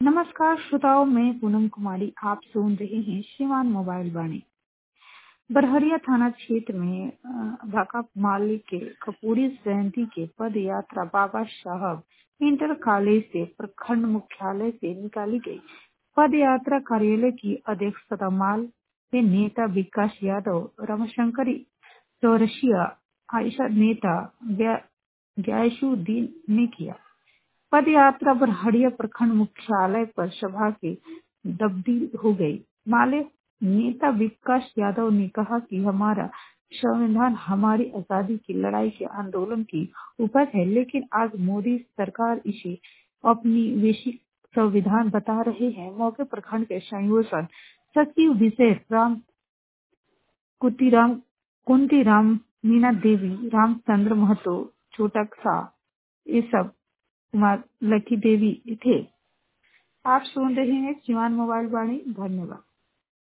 नमस्कार श्रोताओं, मैं पूनम कुमारी। आप सुन रहे हैं श्रीमान मोबाइल वाणी। बरहरिया थाना क्षेत्र में भाका माली के कपूरी जयंती के पद यात्रा बाबा साहब इंटर कॉलेज से प्रखंड मुख्यालय से निकाली गई। पद यात्रा कार्यालय की अध्यक्षता माल के नेता विकास यादव, रमाशंकरी चौरसिया, आयशा नेता गयासुद्दीन ने किया। पद यात्रा बरहरिया प्रखंड मुख्यालय पर सभा के तब्दील हो गई। माले नेता विकास यादव ने कहा कि हमारा संविधान हमारी आजादी की लड़ाई के आंदोलन की उपज है, लेकिन आज मोदी सरकार इसे औपनिवेशिक संविधान बता रहे हैं। मौके प्रखंड के संयोजन सचिव विजय राम, कुंतीराम, मीना देवी, रामचंद्र महतो, छोटक ये सब कुमार लकी देवी थे। आप सुन रहे हैं जीवन मोबाइल वाणी। धन्यवाद।